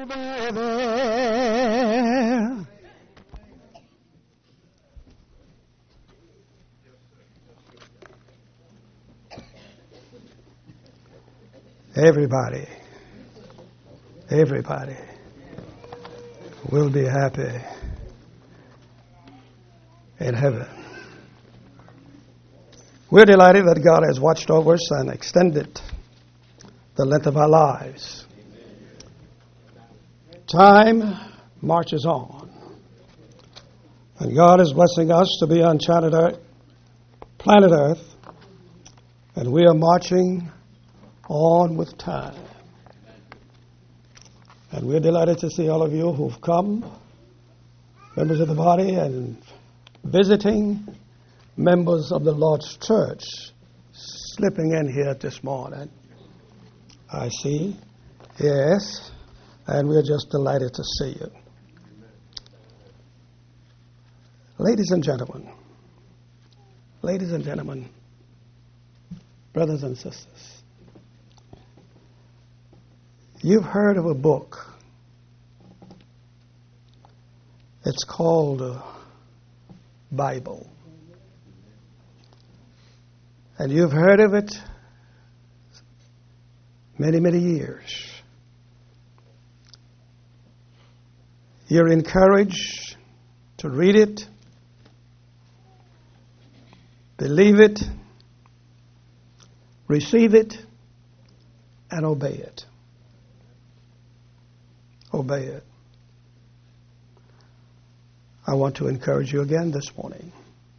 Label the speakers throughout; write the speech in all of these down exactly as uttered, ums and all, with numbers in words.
Speaker 1: baby. Everybody, everybody will be happy in heaven. We're delighted that God has watched over us and extended the length of our lives. Time marches on, and God is blessing us to be on planet Earth, planet Earth, and we are marching on with time. And we're delighted to see all of you who've come, members of the body, and visiting members of the Lord's Church, slipping in here this morning. I see. Yes. And we're just delighted to see you. Ladies and gentlemen, ladies and gentlemen, brothers and sisters, you've heard of a book. It's called the Bible. And you've heard of it many, many years. You're encouraged to read it, believe it, receive it, and obey it. Obey it. I want to encourage you again this morning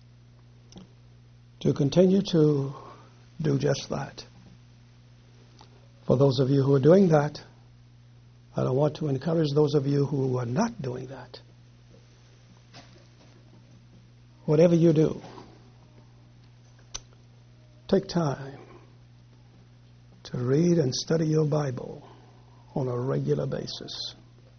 Speaker 1: to continue to do just that. For those of you who are doing that, and I want to encourage those of you who are not doing that. Whatever you do, take time to read and study your Bible on a regular basis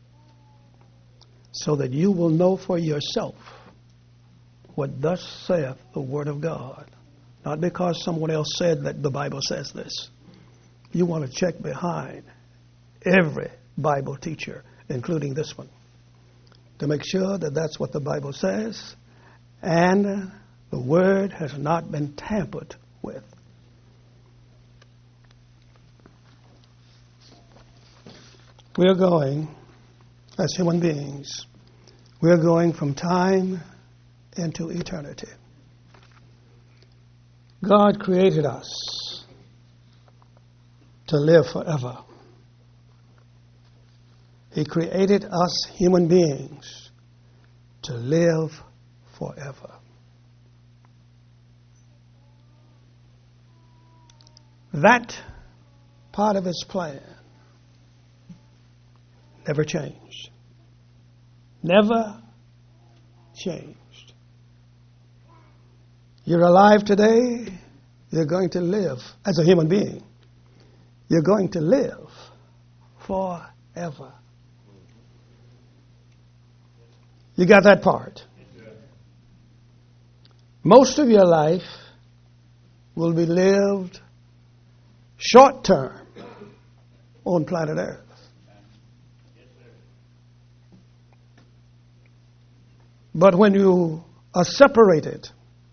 Speaker 1: so that you will know for yourself what thus saith the Word of God. Not because someone else said that the Bible says this. You want to check behind every Bible teacher, including this one, to make sure that that's what the Bible says and the Word has not been tampered with. We are going, as human beings, we are going from time into eternity. God created us to live forever. He created us human beings to live forever. That part of His plan never changed. Never changed. You're alive today, you're going to live as a human being. You're going to live forever. You got that part? Most of your life will be lived short term on planet Earth. But when you are separated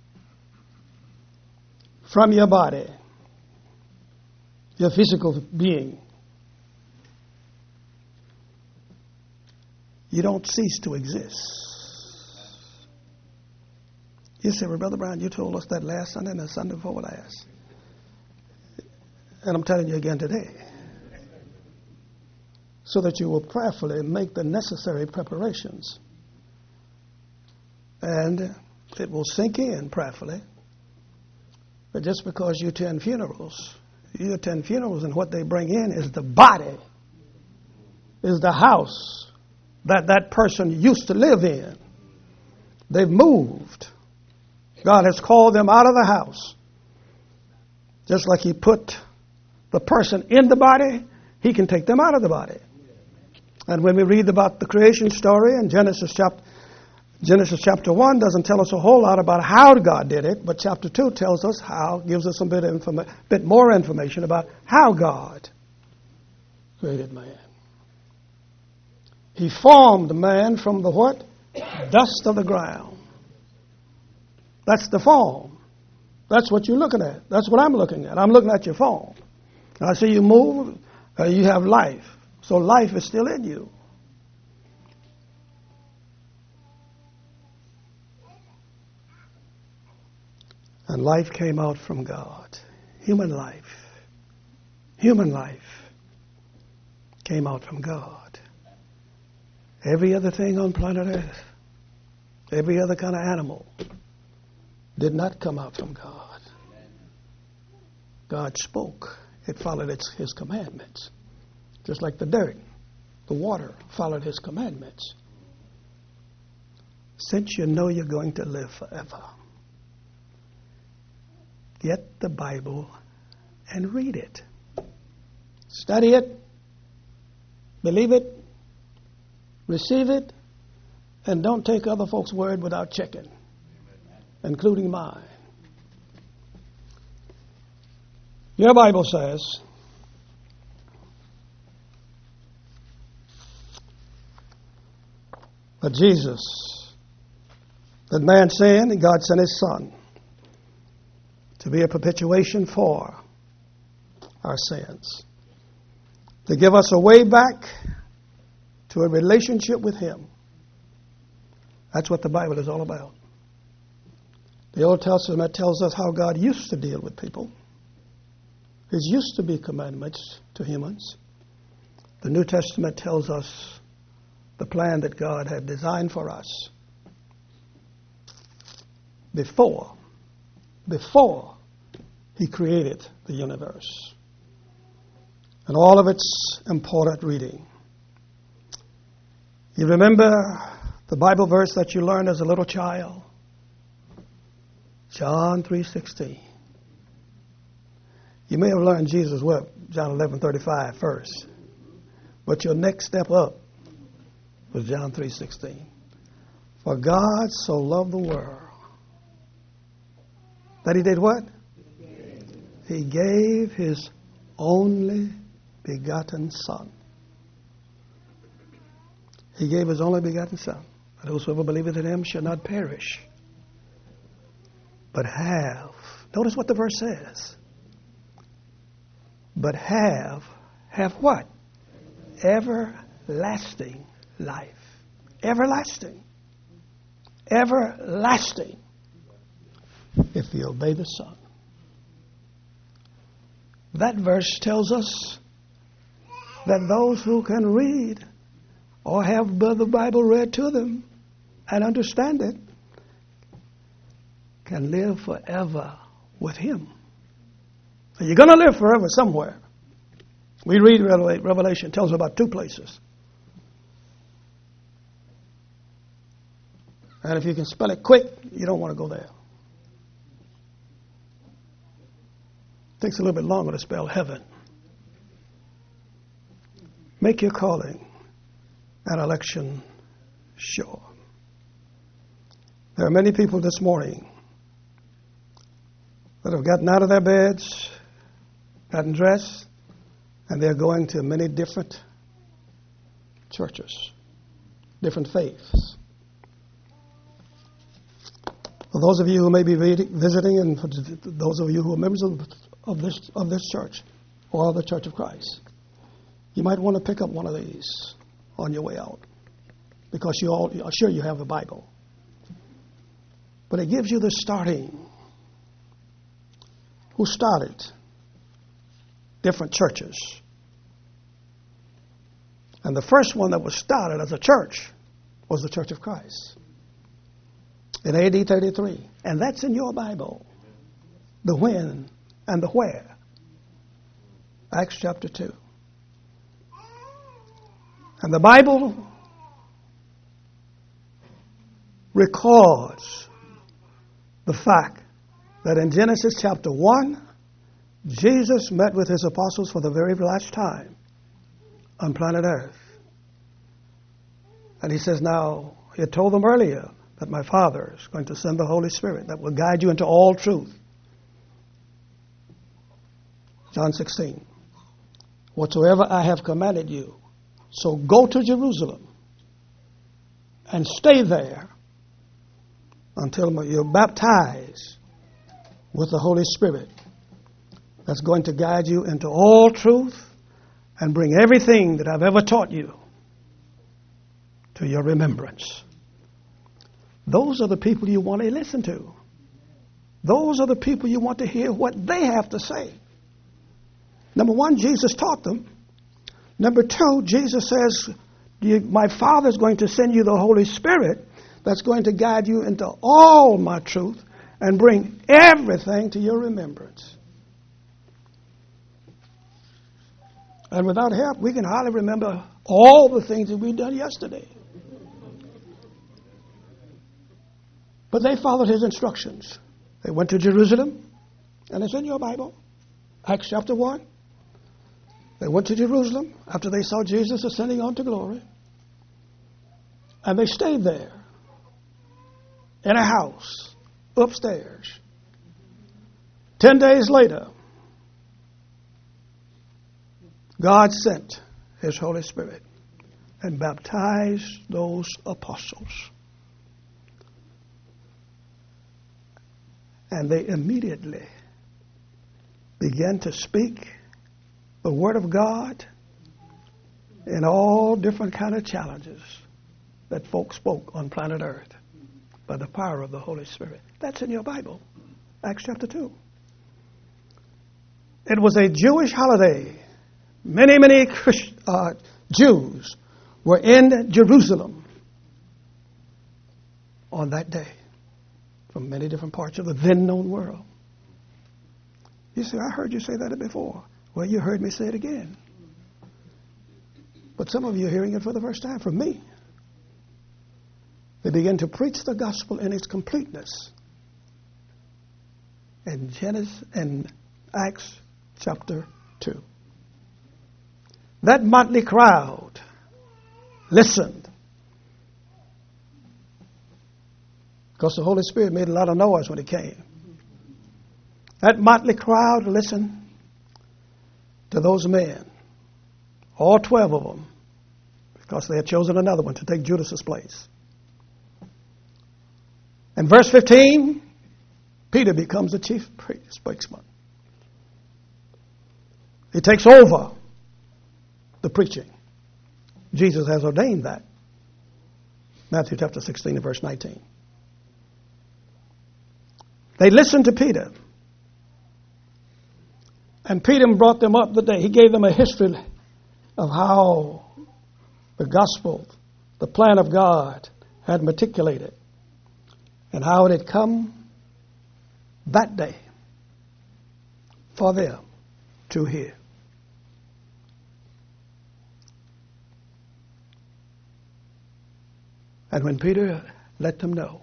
Speaker 1: from your body, your physical being, you don't cease to exist. You say, well, Brother Brown, you told us that last Sunday and the Sunday before last. And I'm telling you again today. So that you will prayerfully make the necessary preparations. And it will sink in prayerfully. But just because you attend funerals, you attend funerals and what they bring in is the body, is the house that that person used to live in. They've moved. God has called them out of the house. Just like He put the person in the body, He can take them out of the body. And when we read about the creation story in Genesis chapter Genesis chapter one doesn't tell us a whole lot about how God did it, but chapter two tells us how, gives us a bit, of informa- bit more information about how God created man. He formed man from the what? Dust of the ground. That's the form. That's what you're looking at. That's what I'm looking at. I'm looking at your form. I see you move, uh, you have life. So life is still in you. And life came out from God. Human life. Human life came out from God. Every other thing on planet Earth, every other kind of animal, did not come out from God. God spoke. It followed its, His commandments. Just like the dirt, the water followed His commandments. Since you know you're going to live forever, get the Bible and read it. Study it, believe it, receive it, and don't take other folks' word without checking, including mine. Your Bible says, that Jesus, that man sinned and God sent His Son to be a perpetuation for our sins, to give us a way back to a relationship with Him. That's what the Bible is all about. The Old Testament tells us how God used to deal with people. There used to be commandments to humans. The New Testament tells us the plan that God had designed for us before, before He created the universe. And all of its important reading. You remember the Bible verse that you learned as a little child? John three sixteen. You may have learned Jesus well, John eleven thirty-five first. But your next step up was John three sixteen. For God so loved the world that He did what? He gave His only begotten Son. He gave His only begotten Son, that whosoever believeth in Him shall not perish, but have. Notice what the verse says. But have, have what? Everlasting life. Everlasting. Everlasting. If you obey the Son. That verse tells us that those who can read or have the Bible read to them and understand it can live forever with Him. You're going to live forever somewhere. We read Revelation, tells us about two places. And if you can spell it quick, you don't want to go there. It takes a little bit longer to spell heaven. Make your calling and election sure. There are many people this morning that have gotten out of their beds, gotten dressed, and they're going to many different churches, different faiths. For those of you who may be visiting, and for those of you who are members of, of this of this church or the Church of Christ, you might want to pick up one of these on your way out, because you all are sure you have the Bible. But it gives you the starting. Who started different churches? And the first one that was started as a church was the Church of Christ in A D thirty-three. And that's in your Bible. The when and the where. Acts chapter two. And the Bible records the fact that in Genesis chapter one, Jesus met with His apostles for the very last time on planet Earth. And He says, now, He had told them earlier that my Father is going to send the Holy Spirit that will guide you into all truth. John sixteen. Whatsoever I have commanded you, so go to Jerusalem and stay there until you're baptized with the Holy Spirit. That's going to guide you into all truth and bring everything that I've ever taught you to your remembrance. Those are the people you want to listen to. Those are the people you want to hear what they have to say. Number one, Jesus taught them. Number two, Jesus says, my Father is going to send you the Holy Spirit that's going to guide you into all my truth and bring everything to your remembrance. And without help, we can hardly remember all the things that we've done yesterday. But they followed his instructions. They went to Jerusalem, and it's in your Bible, Acts chapter one. They went to Jerusalem after they saw Jesus ascending on to glory. And they stayed there in a house upstairs. Ten days later, God sent his Holy Spirit and baptized those apostles. And they immediately began to speak the Word of God in all different kind of challenges that folks spoke on planet Earth by the power of the Holy Spirit. That's in your Bible, Acts chapter two. It was a Jewish holiday. Many, many Christ, uh, Jews were in Jerusalem on that day from many different parts of the then known world. You say, I heard you say that before. Well, you heard me say it again. But some of you are hearing it for the first time from me. They began to preach the gospel in its completeness in Genesis and Acts chapter two. That motley crowd listened because the Holy Spirit made a lot of noise when it came. That motley crowd listened to those men, all twelve of them, because they had chosen another one to take Judas's place. In verse fifteen, Peter becomes the chief spokesman. He takes over the preaching. Jesus has ordained that. Matthew chapter sixteen and verse nineteen. They listened to Peter. And Peter brought them up the day. He gave them a history of how the gospel, the plan of God, had matriculated and how it had come that day for them to hear. And when Peter let them know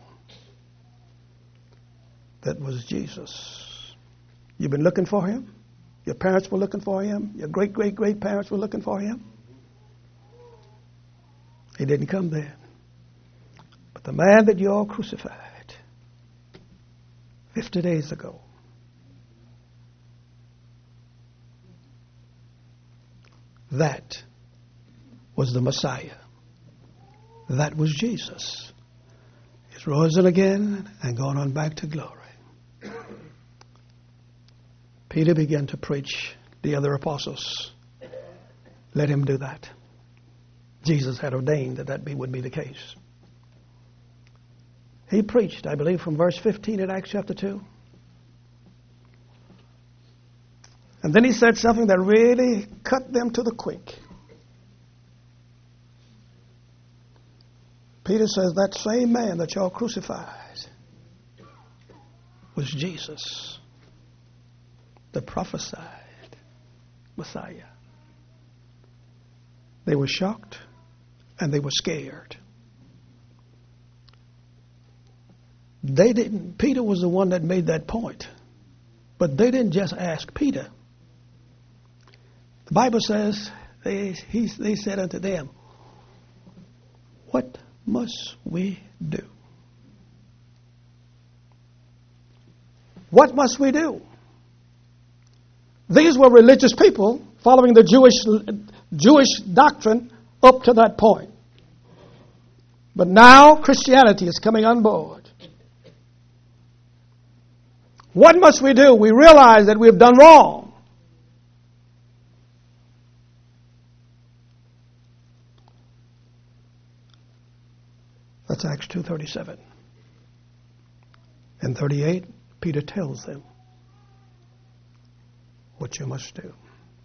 Speaker 1: that was Jesus, you've been looking for him? Your parents were looking for him. Your great-great-great-parents were looking for him. He didn't come then. But the man that you all crucified fifty days ago, that was the Messiah. That was Jesus. He's risen again and gone on back to glory. Peter began to preach. The other apostles let him do that. Jesus had ordained that that be, would be the case. He preached, I believe, from verse fifteen in Acts chapter two. And then he said something that really cut them to the quick. Peter says, that same man that y'all crucified was Jesus, the prophesied Messiah. They were shocked and they were scared. They didn't, Peter was the one that made that point. But they didn't just ask Peter. The Bible says, they, he, they said unto them, what must we do? What must we do? These were religious people following the Jewish Jewish doctrine up to that point. But now Christianity is coming on board. What must we do? We realize that we've done wrong. That's Acts two thirty-seven. And thirty-eight, Peter tells them what you must do.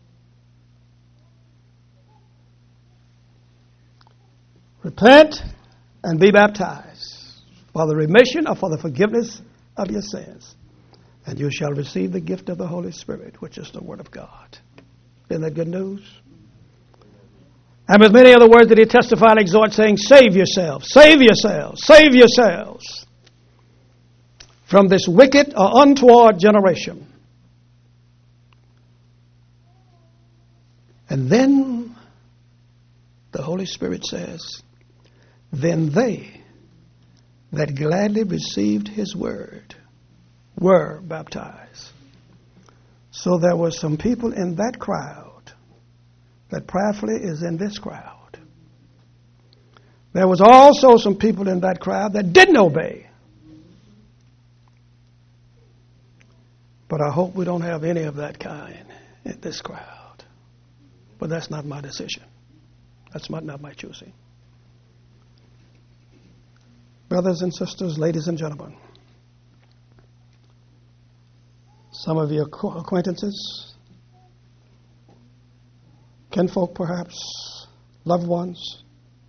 Speaker 1: Repent and be baptized for the remission or for the forgiveness of your sins. And you shall receive the gift of the Holy Spirit, which is the Word of God. Isn't that good news? And with many other words did he testify and exhort, saying, save yourselves, save yourselves, save yourselves from this wicked or untoward generation. And then the Holy Spirit says, then they that gladly received his word were baptized. So there were some people in that crowd that prayerfully is in this crowd. There was also some people in that crowd that didn't obey. But I hope we don't have any of that kind in this crowd. But that's not my decision. That's not my choosing. Brothers and sisters, ladies and gentlemen, some of your acquaintances, kinfolk perhaps, loved ones,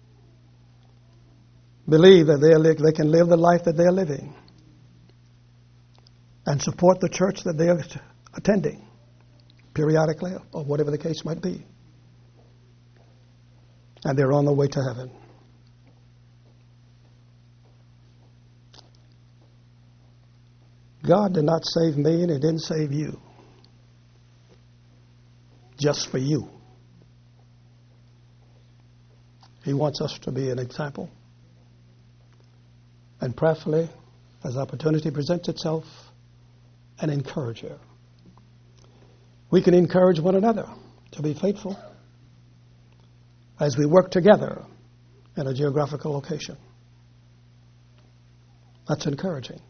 Speaker 1: believe that they, are, they can live the life that they are living and support the church that they are attending periodically or whatever the case might be. And they're on their way to heaven. God did not save me and he didn't save you just for you. He wants us to be an example. And prayerfully, as opportunity presents itself, an encourager. We can encourage one another to be faithful as we work together in a geographical location. That's encouraging.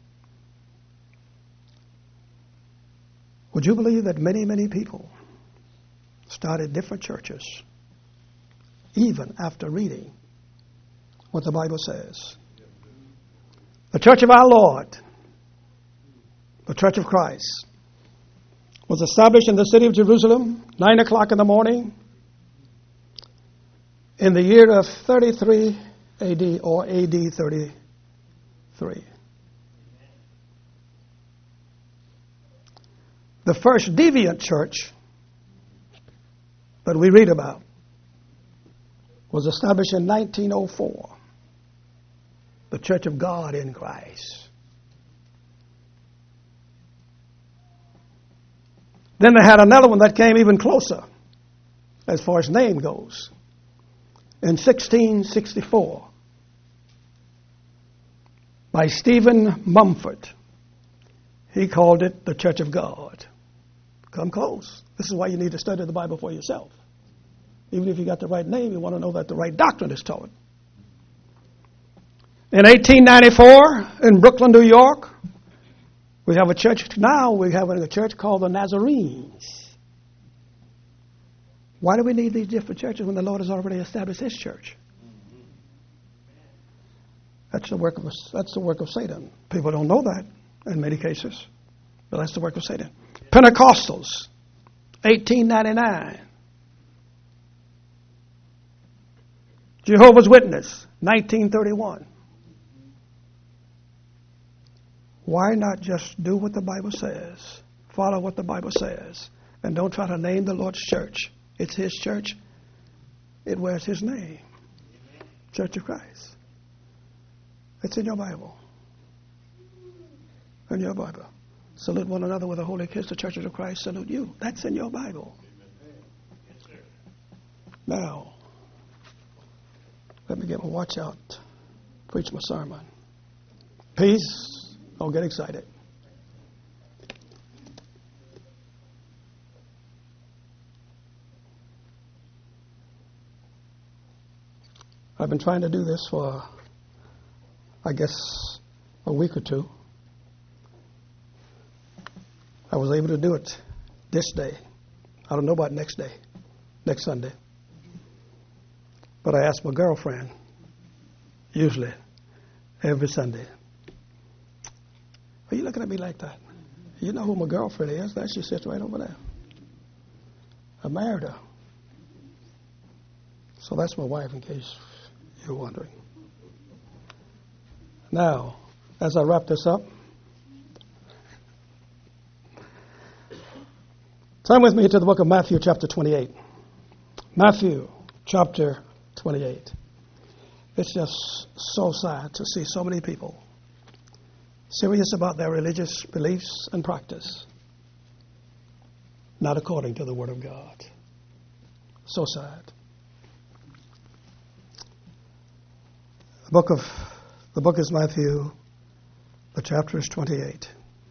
Speaker 1: Would you believe that many, many people started different churches even after reading what the Bible says? The Church of our Lord, the Church of Christ, was established in the city of Jerusalem, nine o'clock in the morning, in the year of thirty-three A D or A D thirty-three. The first deviant church that we read about was established in nineteen oh four, the Church of God in Christ. Then they had another one that came even closer as far as name goes in sixteen sixty-four by Stephen Mumford. He called it the Church of God. Come close. This is why you need to study the Bible for yourself. Even if you got the right name, you want to know that the right doctrine is taught. In eighteen ninety-four, in Brooklyn, New York, we have a church. Now we have a church called the Nazarenes. Why do we need these different churches when the Lord has already established his church? That's the work of that's the work of Satan. People don't know that in many cases, but that's the work of Satan. Pentecostals, eighteen ninety-nine. Jehovah's Witness, nineteen thirty-one. Why not just do what the Bible says? Follow what the Bible says. And don't try to name the Lord's church. It's his church. It wears his name. Church of Christ. It's in your Bible. In your Bible. Salute one another with a holy kiss. The churches of Christ salute you. That's in your Bible. Now, let me get my watch out. Preach my sermon. Peace. Don't get excited. I've been trying to do this for, I guess, a week or two. I was able to do it this day. I don't know about next day, next Sunday. But I asked my girlfriend, usually, every Sunday. Are you looking at me like that? You know who my girlfriend is. That she sits right over there. I married her. So that's my wife, in case you're wondering. Now, as I wrap this up, turn with me to the book of Matthew, chapter twenty-eight. Matthew, chapter twenty-eight. It's just so sad to see so many people serious about their religious beliefs and practice, not according to the Word of God. So sad. The book of the book is Matthew. The chapter is twenty-eight.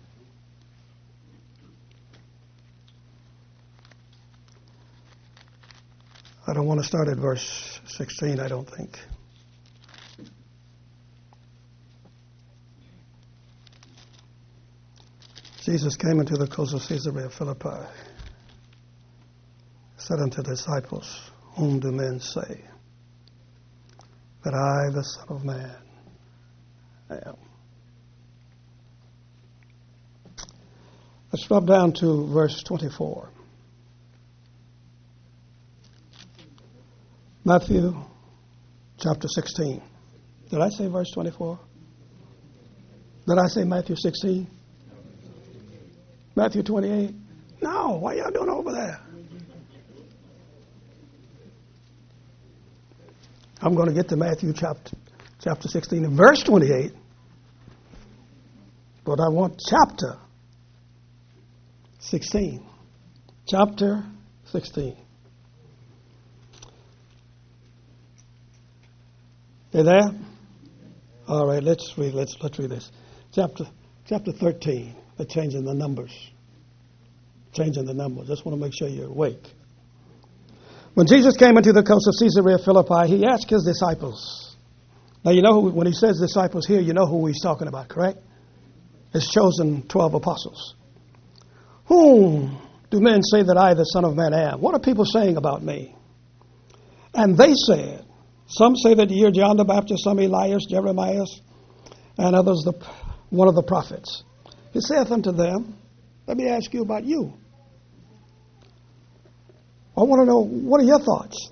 Speaker 1: I don't want to start at verse sixteen, I don't think. Jesus came into the coast of Caesarea Philippi, said unto the disciples, whom do men say that I, the Son of Man, am? Let's drop down to verse twenty-four. Matthew chapter sixteen. Did I say verse twenty-four? Did I say Matthew sixteen? Matthew twenty-eight? No, what y'all doing over there? I'm going to get to Matthew chapter, chapter sixteen and verse twenty-eight, but I want chapter sixteen. Chapter sixteen. You there? All right, let's read. Let's let's read this. Chapter chapter thirteen. They're changing the numbers. Changing the numbers. Just want to make sure you're awake. When Jesus came into the coast of Caesarea Philippi, he asked his disciples. Now, you know, who, when he says disciples here, you know who he's talking about, correct? His chosen twelve apostles. Whom do men say that I, the Son of Man, am? What are people saying about me? And they said, some say that you're John the Baptist, some Elias, Jeremiah, and others the, one of the prophets. He saith unto them, let me ask you about you. I want to know, what are your thoughts?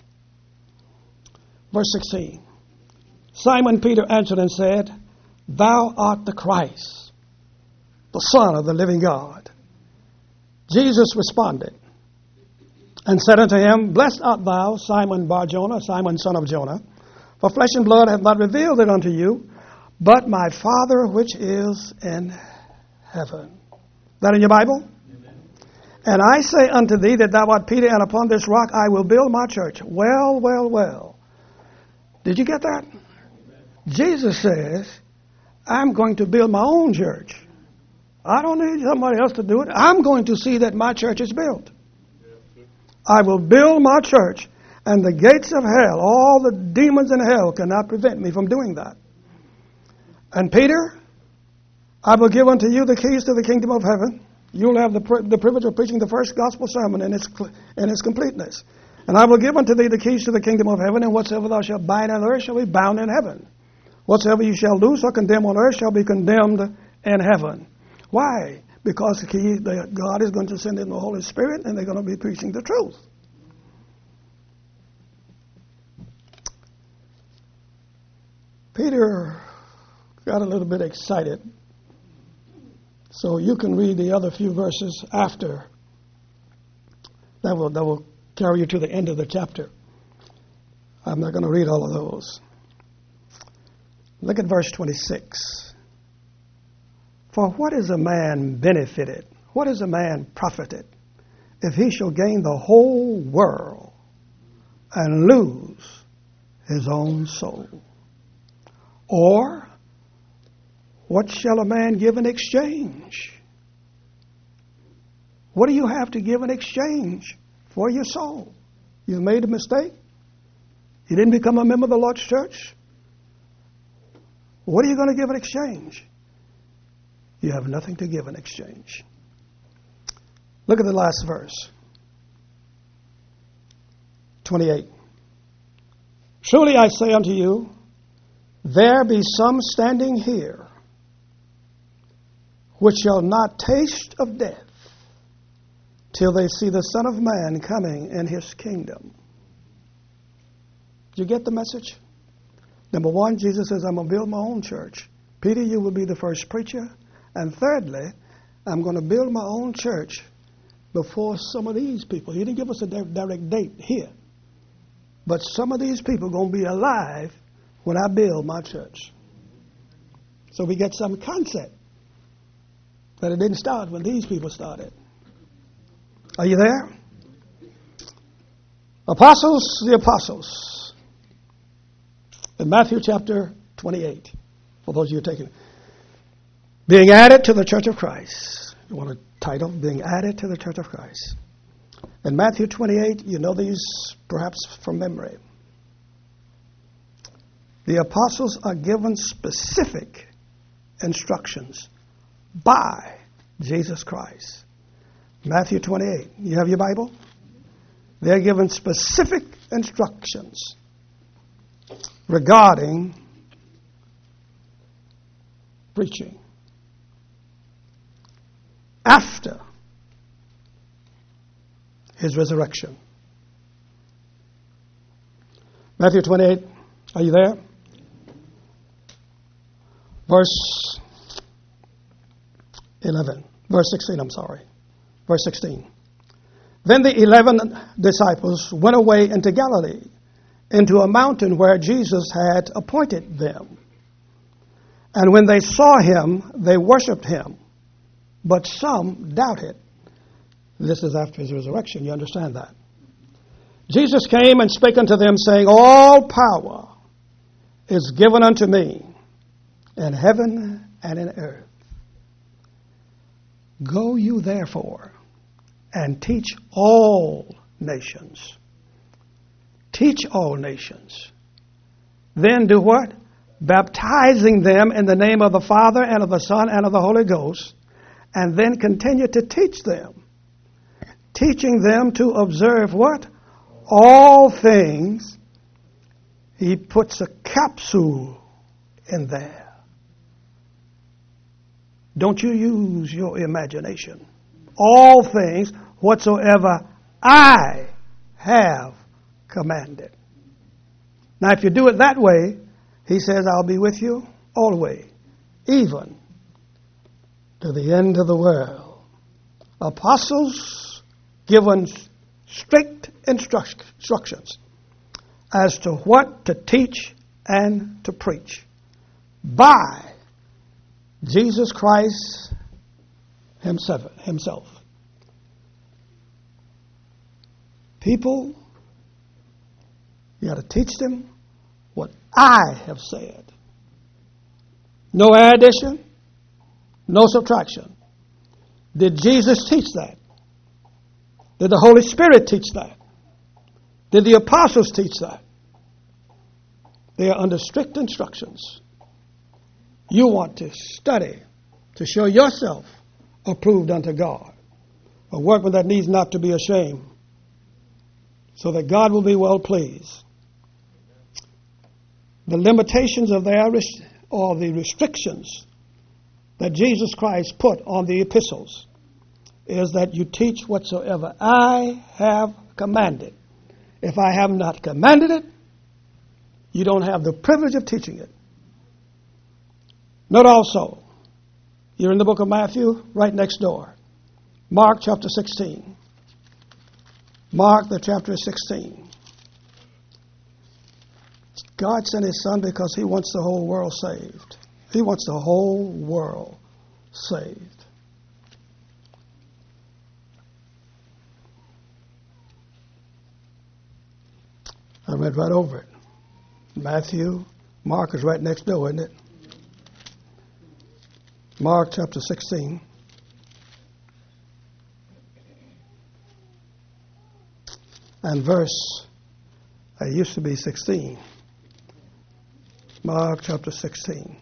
Speaker 1: Verse sixteen. Simon Peter answered and said, thou art the Christ, the Son of the living God. Jesus responded and said unto him, blessed art thou, Simon Bar-Jonah, Simon son of Jonah, for flesh and blood hath not revealed it unto you, but my Father which is in heaven. That in your Bible? Amen. And I say unto thee that thou art Peter, and upon this rock I will build my church. Well, well, well. Did you get that? Amen. Jesus says, I'm going to build my own church. I don't need somebody else to do it. I'm going to see that my church is built. I will build my church, and the gates of hell, all the demons in hell cannot prevent me from doing that. And Peter, I will give unto you the keys to the kingdom of heaven. You'll have the, pri- the privilege of preaching the first gospel sermon in its, cl- in its completeness. And I will give unto thee the keys to the kingdom of heaven, and whatsoever thou shalt bind on earth shall be bound in heaven. Whatsoever you shall loose or condemn on earth shall be condemned in heaven. Why? Because the key, the, God is going to send in the Holy Spirit, and they're going to be preaching the truth. Peter got a little bit excited. So you can read the other few verses after. That will, that will carry you to the end of the chapter. I'm not going to read all of those. Look at verse twenty-six. For what is a man benefited? What is a man profited if he shall gain the whole world and lose his own soul? Or what shall a man give in exchange? What do you have to give in exchange for your soul? You've made a mistake? You didn't become a member of the Lord's church? What are you going to give in exchange? You have nothing to give in exchange. Look at the last verse. twenty-eight. Truly I say unto you, there be some standing here which shall not taste of death till they see the Son of Man coming in his kingdom. Did you get the message? Number one, Jesus says, I'm going to build my own church. Peter, you will be the first preacher. And thirdly, I'm going to build my own church before some of these people. He didn't give us a direct date here. But some of these people are going to be alive when I build my church. So we get some concept that it didn't start when these people started. Are you there? Apostles, the apostles. In Matthew chapter twenty-eight, for those of you taking it. Being added to the church of Christ. You want a title? Being added to the church of Christ. In Matthew twenty-eight, you know these perhaps from memory. The apostles are given specific instructions by Jesus Christ. Matthew twenty-eight. You have your Bible? They're given specific instructions regarding preaching after his resurrection. Matthew twenty-eight, are you there? Verse eleven. Verse sixteen, I'm sorry. Verse sixteen. Then the eleven disciples went away into Galilee, into a mountain where Jesus had appointed them. And when they saw him, they worshipped him. But some doubted. This is after his resurrection. You understand that? Jesus came and spake unto them, saying, all power is given unto me in heaven and in earth. Go you therefore and teach all nations. Teach all nations. Then do what? Baptizing them in the name of the Father and of the Son and of the Holy Ghost. And then continue to teach them. Teaching them to observe what? All things. He puts a capsule in there. Don't you use your imagination. All things whatsoever I have commanded. Now, if you do it that way, he says, I'll be with you always, even to the end of the world. Apostles given strict instructions as to what to teach and to preach by Jesus Christ himself. himself. People, you got to teach them what I have said. No addition, no subtraction. Did Jesus teach that? Did the Holy Spirit teach that? Did the apostles teach that? They are under strict instructions. You want to study to show yourself approved unto God, a workman that needs not to be ashamed, so that God will be well pleased. The limitations of their or the restrictions that Jesus Christ put on the epistles is that you teach whatsoever I have commanded. If I have not commanded it, you don't have the privilege of teaching it. Note also, you're in the book of Matthew, right next door. Mark chapter sixteen. Mark the chapter sixteen. God sent his son because he wants the whole world saved. He wants the whole world saved. I read right over it. Matthew, Mark is right next door, isn't it? Mark chapter sixteen. And verse It used to be sixteen. Mark chapter sixteen.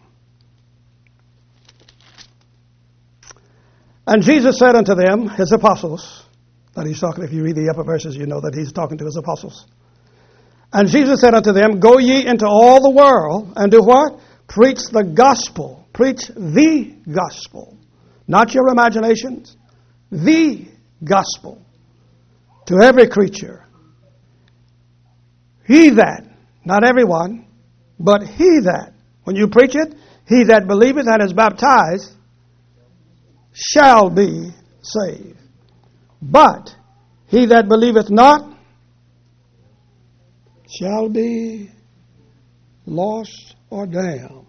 Speaker 1: And Jesus said unto them, his apostles, that he's talking, if you read the upper verses, you know that he's talking to his apostles. And Jesus said unto them, go ye into all the world and do what? Preach the gospel. Preach the gospel. Not your imaginations. The gospel. To every creature. He that, not everyone, but he that, when you preach it, he that believeth and is baptized shall be saved. But he that believeth not shall be lost or damned.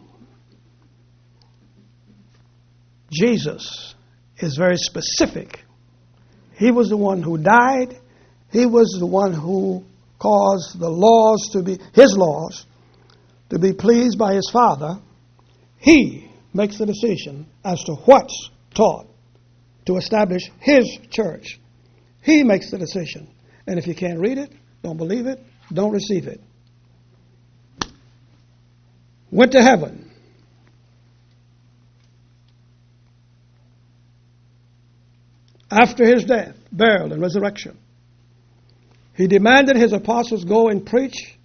Speaker 1: Jesus is very specific. He was the one who died. He was the one who caused the laws to be, his laws, to be pleased by his Father. He makes the decision as to what's taught to establish his church. He makes the decision. And if you can't read it, don't believe it, don't receive it. Went to heaven. After his death, burial, and resurrection, he demanded his apostles go and preach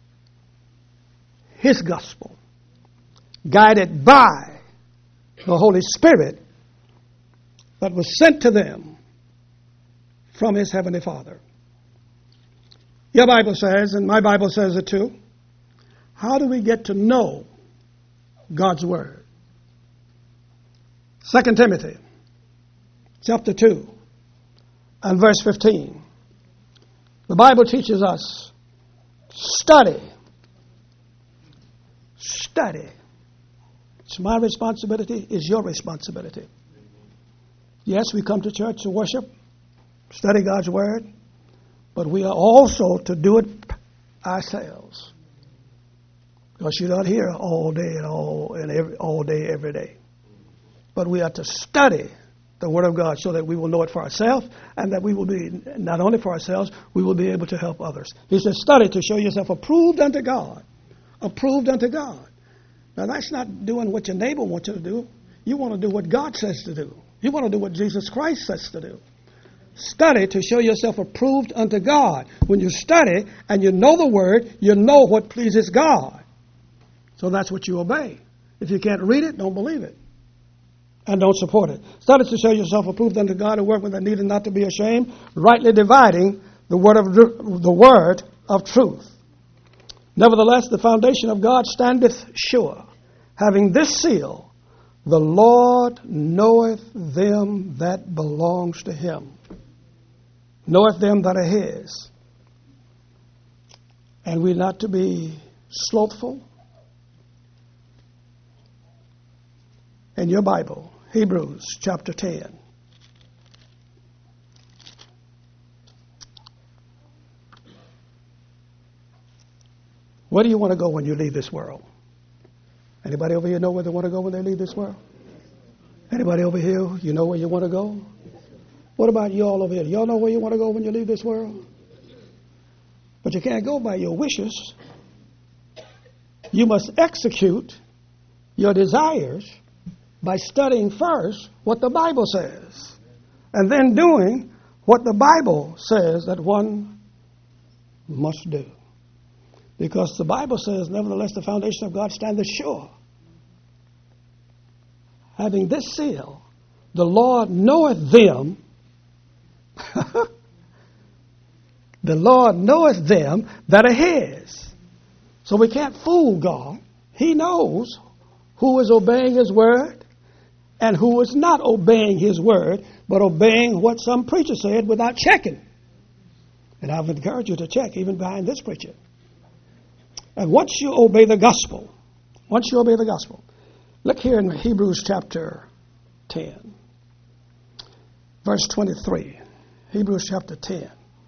Speaker 1: his gospel, guided by the Holy Spirit that was sent to them from his heavenly Father. Your Bible says, and my Bible says it too, how do we get to know God's Word? Second Timothy chapter two and verse fifteen. The Bible teaches us, study. Study. It's my responsibility, it's your responsibility. Yes, we come to church to worship, study God's Word, but we are also to do it ourselves. Because you're not here all day and all and every, all day, every day. But we are to study the Word of God so that we will know it for ourselves, and that we will be, not only for ourselves, we will be able to help others. He says, study to show yourself approved unto God. Approved unto God. Now, that's not doing what your neighbor wants you to do. You want to do what God says to do. You want to do what Jesus Christ says to do. Study to show yourself approved unto God. When you study and you know the Word, you know what pleases God. So that's what you obey. If you can't read it, don't believe it. And don't support it. Study to show yourself approved unto God, a workman that needed not to be ashamed, rightly dividing the word of the word of truth. Nevertheless, the foundation of God standeth sure, having this seal, the Lord knoweth them that belongs to him. Knoweth them that are his. And we're not to be slothful. In your Bible, Hebrews chapter ten. Where do you want to go when you leave this world? Anybody over here know where they want to go when they leave this world? Anybody over here, you know where you want to go? What about you all over here? Y'all know where you want to go when you leave this world? But you can't go by your wishes. You must execute your desires by studying first what the Bible says, and then doing what the Bible says that one must do. Because the Bible says, nevertheless, the foundation of God standeth sure. Having this seal, the Lord knoweth them. The Lord knoweth them that are his. So we can't fool God. He knows who is obeying his word and who is not obeying his word, but obeying what some preacher said without checking. And I've encouraged you to check, even behind this preacher. And once you obey the gospel, once you obey the gospel, look here in Hebrews chapter ten, verse twenty-three. Hebrews chapter ten.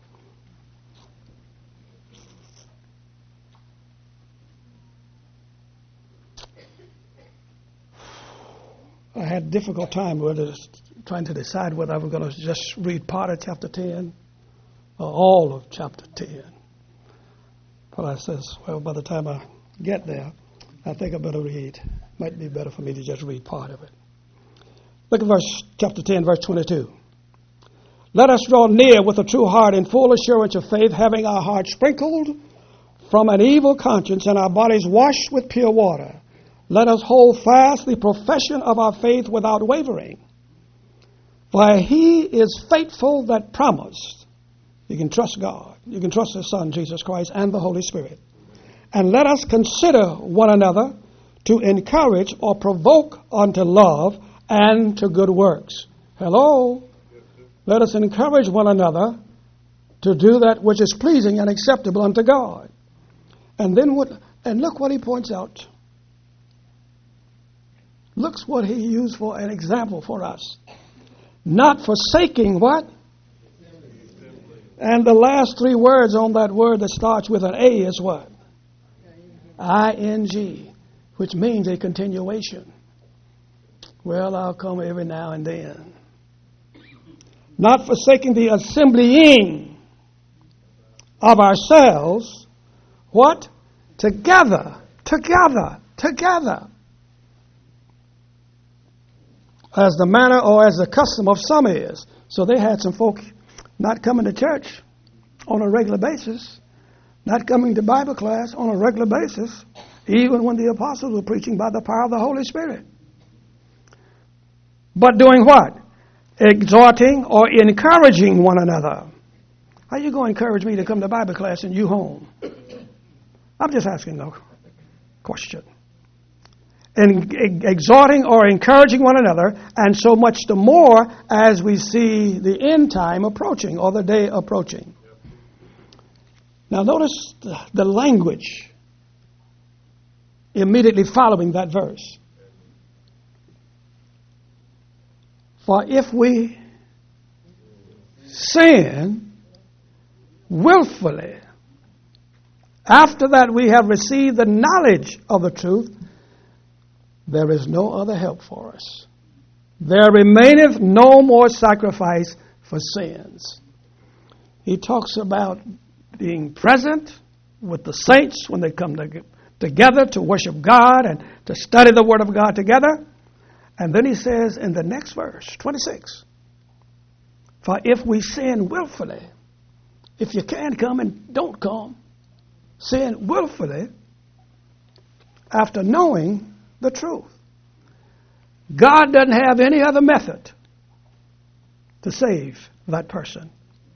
Speaker 1: I had a difficult time with it, trying to decide whether I was going to just read part of chapter ten or all of chapter ten. Well, I says, well, by the time I get there, I think I better read. Might be better for me to just read part of it. Look at verse chapter ten, verse twenty-two. Let us draw near with a true heart in full assurance of faith, having our hearts sprinkled from an evil conscience and our bodies washed with pure water. Let us hold fast the profession of our faith without wavering. For he is faithful that promised. You can trust God. You can trust His Son, Jesus Christ, and the Holy Spirit. And let us consider one another to encourage or provoke unto love and to good works. Hello? Let us encourage one another to do that which is pleasing and acceptable unto God. And then what? And look what he points out. Look what he used for an example for us. Not forsaking what? And the last three words on that word that starts with an A is what? I N G, which means a continuation. Well, I'll come every now and then. Not forsaking the assembling of ourselves, what? Together, together, together. As the manner or as the custom of some is. So they had some folk not coming to church on a regular basis, not coming to Bible class on a regular basis, even when the apostles were preaching by the power of the Holy Spirit. But doing what? Exhorting or encouraging one another. How you going to encourage me to come to Bible class and you home? I'm just asking no question. And exhorting or encouraging one another, and so much the more as we see the end time approaching or the day approaching. Now notice the language immediately following that verse. For if we sin willfully, after that we have received the knowledge of the truth, there is no other help for us. There remaineth no more sacrifice for sins. He talks about being present with the saints when they come to, together to worship God and to study the Word of God together. And then he says in the next verse, twenty-six, for if we sin willfully, if you can come and don't come, sin willfully after knowing the truth. God doesn't have any other method to save that person.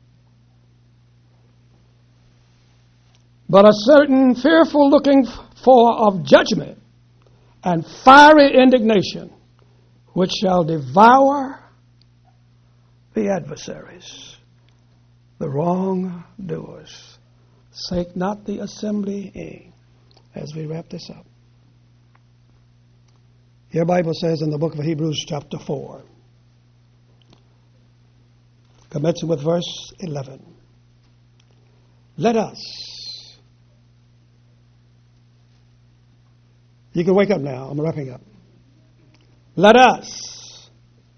Speaker 1: But a certain fearful looking for of judgment and fiery indignation, which shall devour the adversaries, the wrongdoers. Sake not the assembly as we wrap this up. Your Bible says in the book of Hebrews chapter four, commencing with verse eleven, let us, you can wake up now, I'm wrapping up. Let us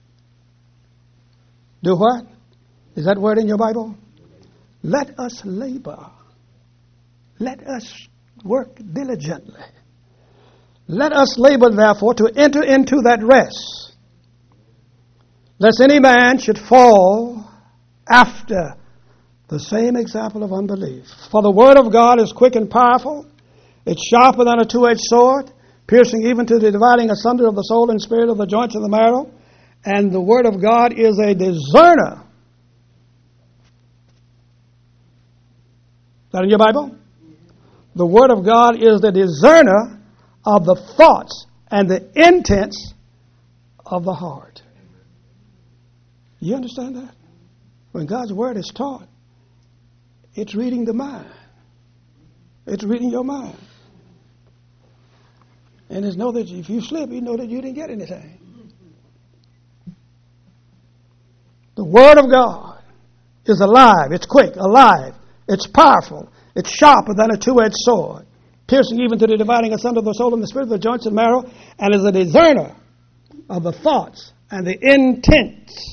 Speaker 1: do what? Is that word in your Bible? Let us labor. Let us work diligently. Let us labor, therefore, to enter into that rest, lest any man should fall after the same example of unbelief. For the word of God is quick and powerful. It's sharper than a two-edged sword, piercing even to the dividing asunder of the soul and spirit, of the joints and the marrow. And the word of God is a discerner. Is that in your Bible? The word of God is the discerner of the thoughts and the intents of the heart. You understand that? When God's word is taught, it's reading the mind. It's reading your mind. And it's know that if you slip, you know that you didn't get anything. The word of God is alive. It's quick, alive. It's powerful. It's sharper than a two-edged sword, piercing even to the dividing asunder of the soul and the spirit, the joints and marrow, and is a discerner of the thoughts and the intents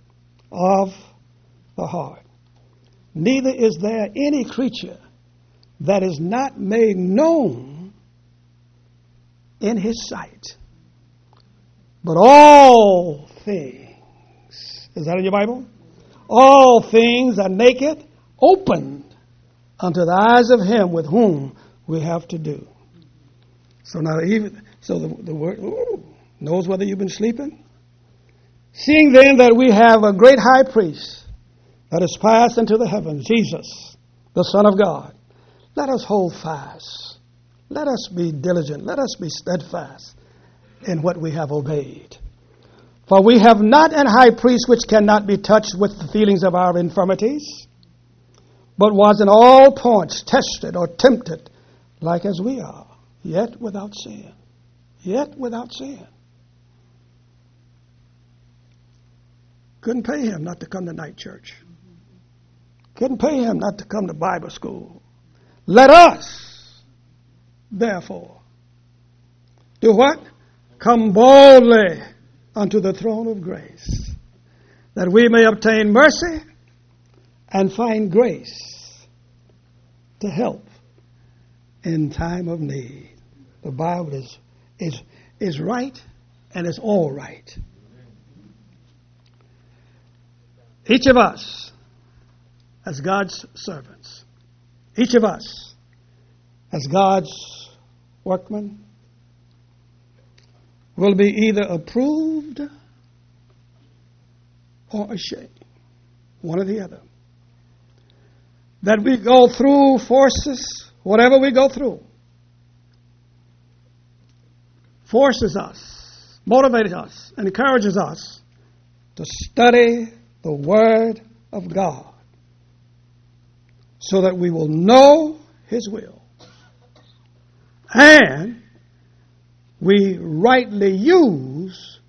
Speaker 1: of the heart. Neither is there any creature that is not made known in his sight. But all things, is that in your Bible? All things are naked, opened unto the eyes of him with whom we have to do. So now even so the, the word ooh, knows whether you've been sleeping. Seeing then that we have a great high priest that is passed into the heavens, Jesus, the Son of God, let us hold fast. Let us be diligent. Let us be steadfast in what we have obeyed. For we have not an high priest which cannot be touched with the feelings of our infirmities, but was in all points tested or tempted like as we are, yet without sin. Yet without sin. Couldn't pay him not to come to night church. Couldn't pay him not to come to Bible school. Let us, therefore, do what? Come boldly unto the throne of grace, that we may obtain mercy and find grace to help in time of need. The Bible is, is, is right and it's all right. Each of us, as God's servants, each of us, as God's workmen, will be either approved or ashamed, one or the other. That we go through forces, whatever we go through, forces us, motivates us, and encourages us to study the Word of God so that we will know His will and we rightly use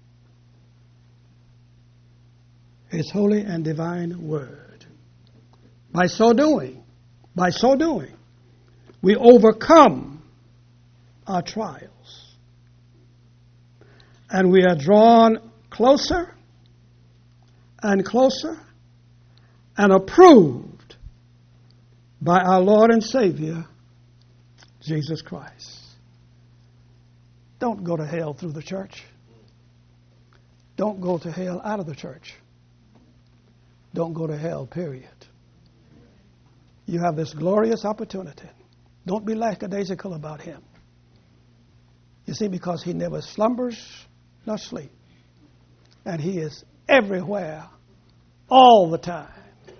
Speaker 1: His holy and divine Word. By so doing, by so doing, we overcome our trials and we are drawn closer and closer and approved by our Lord and Savior, Jesus Christ. Don't go to hell through the church. Don't go to hell out of the church. Don't go to hell, period. You have this glorious opportunity. Don't be lackadaisical about Him. You see, because He never slumbers nor sleeps. And He is everywhere, all the time.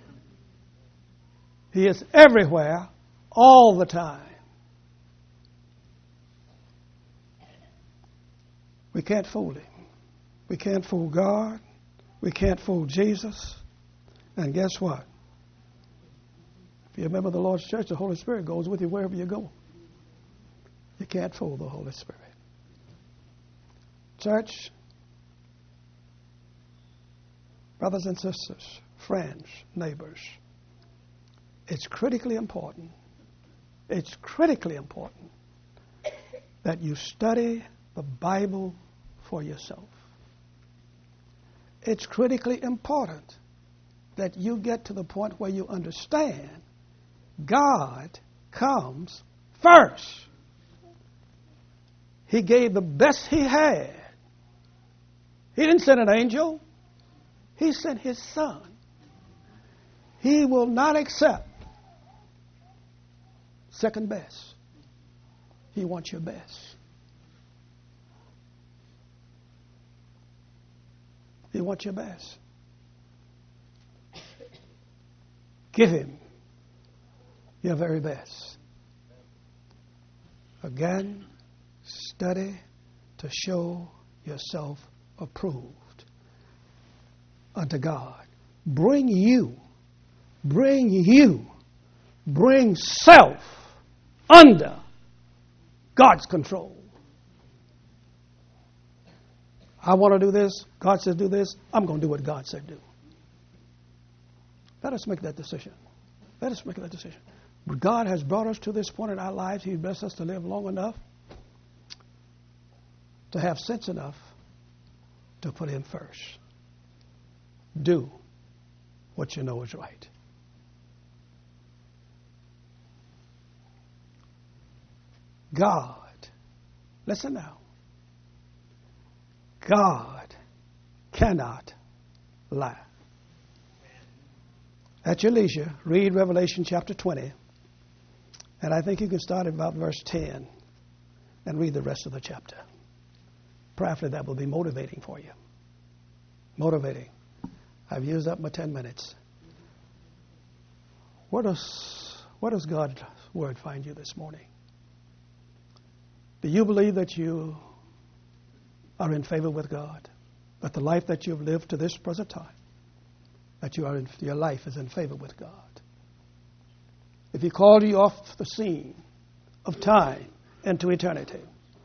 Speaker 1: He is everywhere, all the time. We can't fool Him. We can't fool God. We can't fool Jesus. And guess what? If you're a member of the Lord's church, the Holy Spirit goes with you wherever you go. You can't fool the Holy Spirit. Church, brothers and sisters, friends, neighbors, it's critically important, it's critically important that you study the Bible for yourself. It's critically important that you get to the point where you understand God comes first. He gave the best He had. He didn't send an angel. He sent His Son. He will not accept second best. He wants your best. He wants your best. Give Him your very best. Again, study to show yourself approved unto God. Bring you, bring you, bring self under God's control. I want to do this. God says do this. I'm going to do what God said do. Let us make that decision. Let us make that decision. But God has brought us to this point in our lives. He's blessed us to live long enough to have sense enough to put Him first. Do what you know is right. God, listen now, God cannot lie. At your leisure, read Revelation chapter twenty, and I think you can start at about verse ten and read the rest of the chapter. Prayerfully, that will be motivating for you. Motivating. I've used up my ten minutes. Where does, where does God's Word find you this morning? Do you believe that you are in favor with God? That the life that you've lived to this present time, that you are in, your life is in favor with God? If He called you off the scene of time into eternity,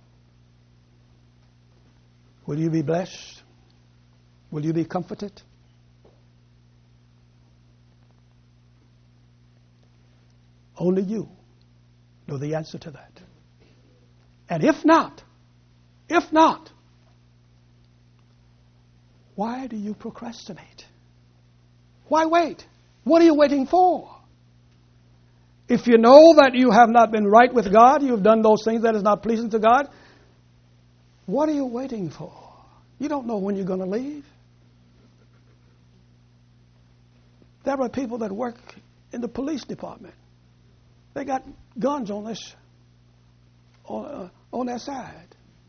Speaker 1: will you be blessed? Will you be comforted? Only you know the answer to that. And if not, if not, why do you procrastinate? Why wait? What are you waiting for? If you know that you have not been right with God, you have done those things that is not pleasing to God, what are you waiting for? You don't know when you're going to leave. There are people that work in the police department. They got guns on this, on, uh, on their side.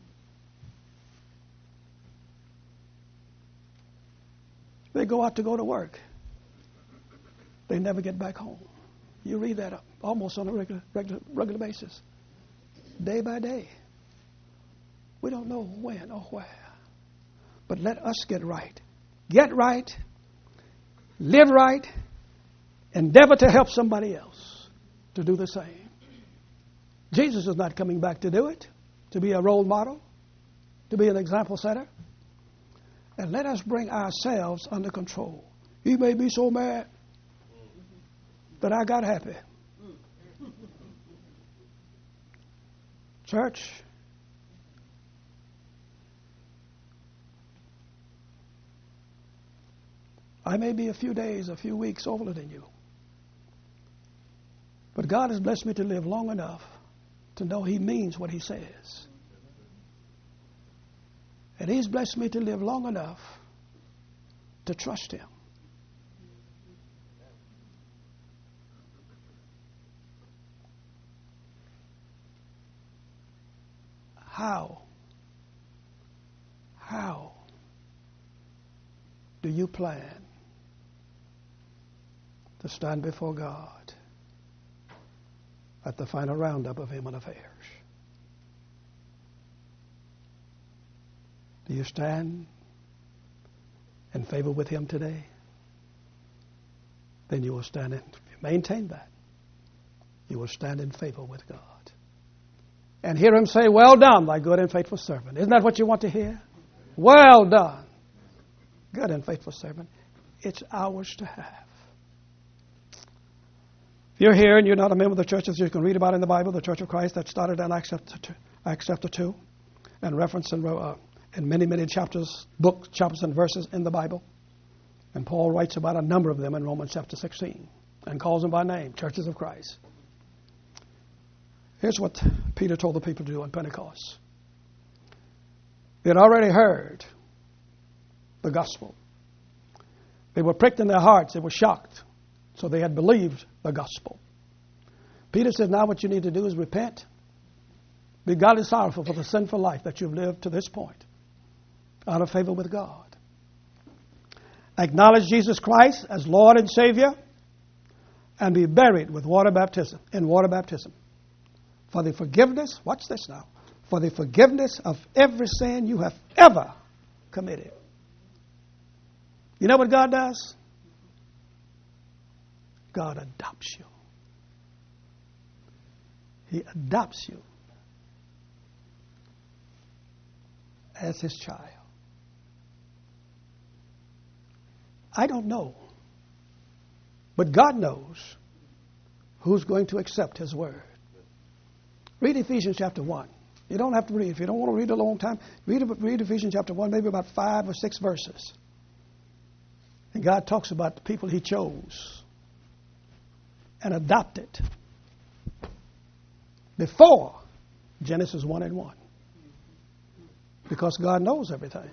Speaker 1: They go out to go to work. They never get back home. You read that almost on a regular, regular, regular basis, day by day. We don't know when or where. But let us get right. Get right. Live right. Endeavor to help somebody else to do the same. Jesus is not coming back to do it, to be a role model, to be an example setter. And let us bring ourselves under control. He made me so mad that I got happy. Church, I may be a few days, a few weeks older than you. But God has blessed me to live long enough to know He means what He says. And He's blessed me to live long enough to trust Him. How? How do you plan to stand before God at the final roundup of human affairs? Do you stand in favor with Him today? Then you will stand in, maintain that. You will stand in favor with God. And hear Him say, well done, thy good and faithful servant. Isn't that what you want to hear? Well done, good and faithful servant. It's ours to have. If you're here and you're not a member of the churches you can read about in the Bible, the Church of Christ that started in Acts chapter two, and referenced in, uh, in many, many chapters, books, chapters, and verses in the Bible. And Paul writes about a number of them in Romans chapter sixteen and calls them by name, Churches of Christ. Here's what Peter told the people to do on Pentecost. They had already heard the gospel. They were pricked in their hearts. They were shocked. So they had believed the gospel. Peter said, now what you need to do is repent. Be godly sorrowful for the sinful life that you've lived to this point, out of favor with God. Acknowledge Jesus Christ as Lord and Savior, and be buried with water baptism, in water baptism. For the forgiveness, watch this now, for the forgiveness of every sin you have ever committed. You know what God does? God adopts you. He adopts you as His child. I don't know, but God knows who's going to accept His word. Read Ephesians chapter one. You don't have to read. If you don't want to read a long time, read, read Ephesians chapter one, maybe about five or six verses. And God talks about the people He chose and adopted before Genesis one and one. Because God knows everything.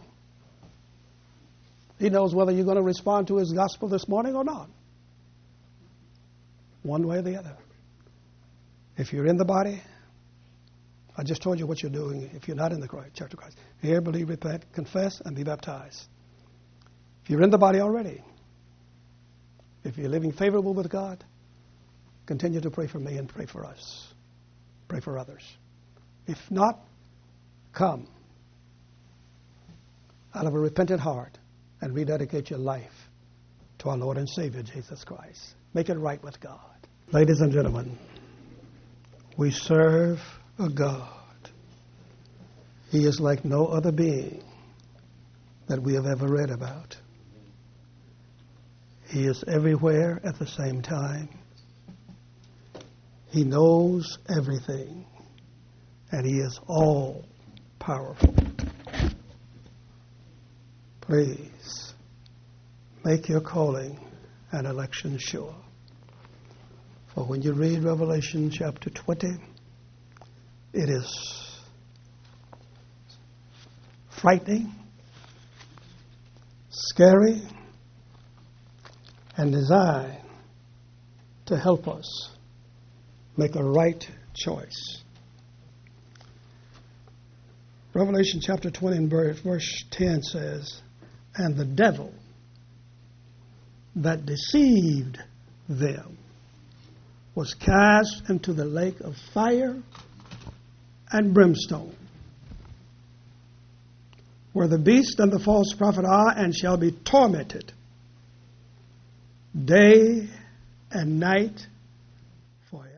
Speaker 1: He knows whether you're going to respond to His gospel this morning or not. One way or the other. If you're in the body, I just told you what you're doing. If you're not in the Church of Christ, hear, believe, repent, confess, and be baptized. If you're in the body already, if you're living favorable with God, continue to pray for me and pray for us. Pray for others. If not, come out of a repentant heart and rededicate your life to our Lord and Savior, Jesus Christ. Make it right with God. Ladies and gentlemen, we serve a God. He is like no other being that we have ever read about. He is everywhere at the same time. He knows everything, and He is all powerful. Please make your calling and election sure. For when you read Revelation chapter twenty, it is frightening, scary, and designed to help us make a right choice. Revelation chapter twenty and verse ten says, "And the devil that deceived them was cast into the lake of fire and brimstone, where the beast and the false prophet are, and shall be tormented day and night forever."